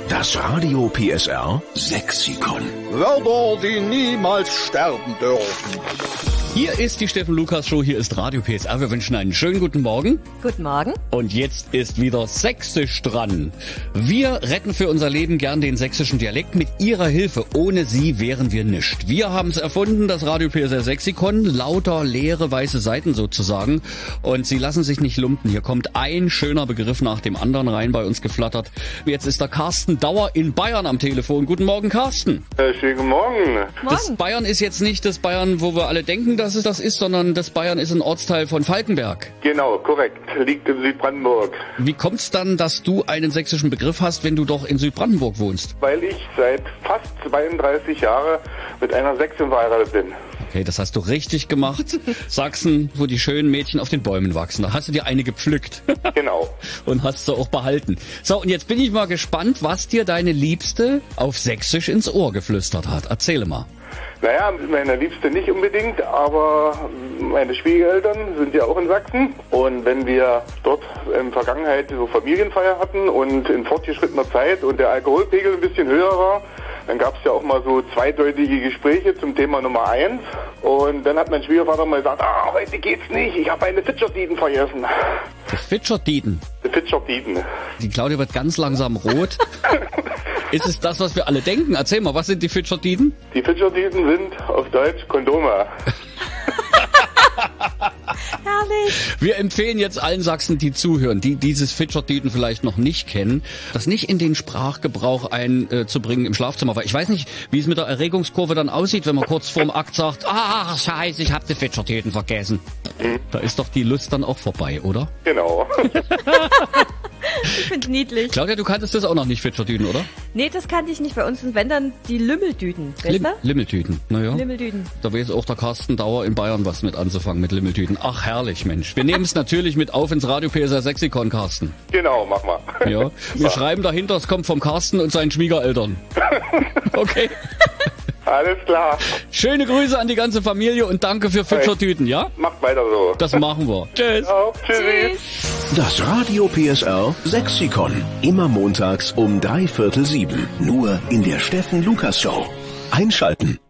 Das Radio PSR Sexikon. Wörter, die niemals sterben dürfen. Hier ist die Steffen Lukas Show, hier ist Radio PSR. Wir wünschen einen schönen guten Morgen. Guten Morgen. Und jetzt ist wieder Sächsisch dran. Wir retten für unser Leben gern den sächsischen Dialekt. Mit Ihrer Hilfe, ohne Sie wären wir nischt. Wir haben es erfunden, das Radio PSR Sexikon. Lauter leere weiße Seiten sozusagen. Und Sie lassen sich nicht lumpen. Hier kommt ein schöner Begriff nach dem anderen rein bei uns geflattert. Jetzt ist der Carsten Dauer in Bayern am Telefon. Guten Morgen, Carsten. Schönen guten Morgen. Das Bayern ist jetzt nicht das Bayern, wo wir alle denken, dass es das ist, sondern das Bayern ist ein Ortsteil von Falkenberg. Genau, korrekt. Liegt in Südbrandenburg. Wie kommt's dann, dass du einen sächsischen Begriff hast, wenn du doch in Südbrandenburg wohnst? Weil ich seit fast 32 Jahren mit einer Sächsin verheiratet bin. Okay, das hast du richtig gemacht. Sachsen, wo die schönen Mädchen auf den Bäumen wachsen. Da hast du dir eine gepflückt. Genau. Und hast sie auch behalten. So, und jetzt bin ich mal gespannt, was dir deine Liebste auf Sächsisch ins Ohr geflüstert hat. Erzähle mal. Naja, meine Liebste nicht unbedingt, aber meine Schwiegereltern sind ja auch in Sachsen. Und wenn wir dort in der Vergangenheit so Familienfeier hatten und in fortgeschrittener Zeit und der Alkoholpegel ein bisschen höher war, dann gab es ja auch mal so zweideutige Gespräche zum Thema Nummer 1. Und dann hat mein Schwiegervater mal gesagt, heute geht's nicht, ich habe eine Fitschertiten vergessen. Fitschertiten? Fitschertiten. Die Claudia wird ganz langsam rot. Ist es das, was wir alle denken? Erzähl mal, was sind die Fitschertiten? Die Fitschertiten sind auf Deutsch Kondome. Herrlich. Wir empfehlen jetzt allen Sachsen, die zuhören, die dieses Fitschertiten vielleicht noch nicht kennen, das nicht in den Sprachgebrauch einzubringen im Schlafzimmer. Weil ich weiß nicht, wie es mit der Erregungskurve dann aussieht, wenn man kurz vorm Akt sagt, scheiße, ich hab die Fitschertiten vergessen. Da ist doch die Lust dann auch vorbei, oder? Genau. Ich find's niedlich. Claudia, du kanntest das auch noch nicht, Fitschertüten, oder? Nee, das kannte ich nicht. Bei uns sind, wenn dann, die Lümmeltüten. Weißt du? Limmeltüten, naja. Limmeltüten. Da weiß auch der Carsten Dauer in Bayern was mit anzufangen, mit Limmeltüten. Ach, herrlich, Mensch. Wir nehmen es natürlich mit auf ins Radio PSR Sexikon, Carsten. Genau, mach mal. Ja, wir schreiben dahinter, es kommt vom Carsten und seinen Schwiegereltern. Okay. Alles klar. Schöne Grüße an die ganze Familie und danke für Fitschertüten, ja? Macht weiter so. Das machen wir. Tschüss. Ciao. Tschüssi. Tschüss. Das Radio PSR Sexikon. Immer montags um 6:45. Nur in der Steffen Lukas Show. Einschalten.